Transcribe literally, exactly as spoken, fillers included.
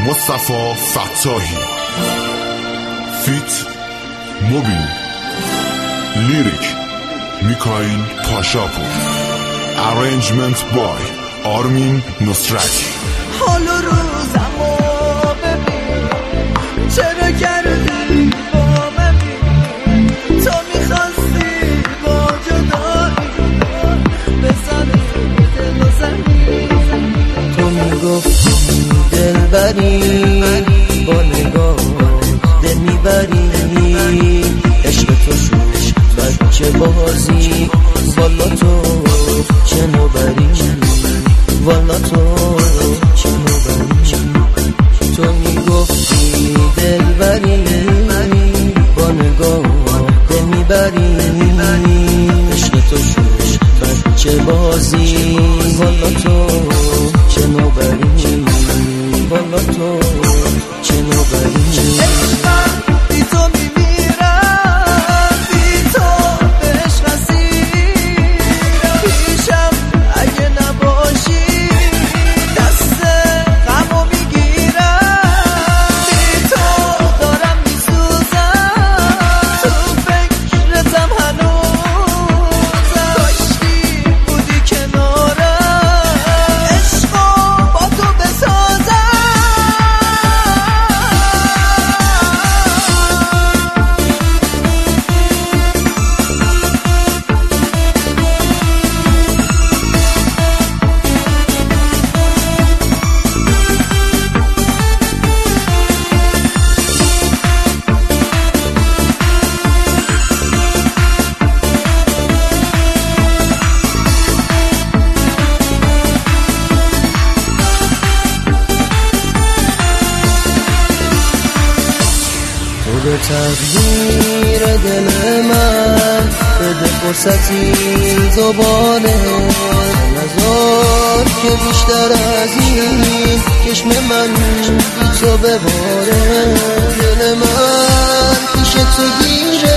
مصطفی فتاحی، فیت موبین، لیریک میکائیل پاشاپور، ارنجمنت بای آرمین نصرتی. حال و روزمو ببین چرا کردی با من، تو میخواستی با جدایی بزنی دل و زمین. تو میگفتی دل بری با نگاه دل میبری، عشق تو شوش بچه بازی، والا تو چه نوبری، والا تو چه نوبری. تو میگفتی دل بری با نگاه دل میبری، عشق تو شوش بچه بازی، والا تو چه نوبری، والا تو چه نوبری. بی تو میمیرم، بی تو به عشق اسیرم، پیشم اگه نباشی دست غمو میگیرم، بی تو دارم میسوزم، تو فکرتم هنوزم، کاشکی بودی کنارم، عشقو با تو بسازم. به تقدیر دل من بده فرصتی زبانه، نذار که بیشتر از این چشم من بی تو بباره. دل من پیش تو گیره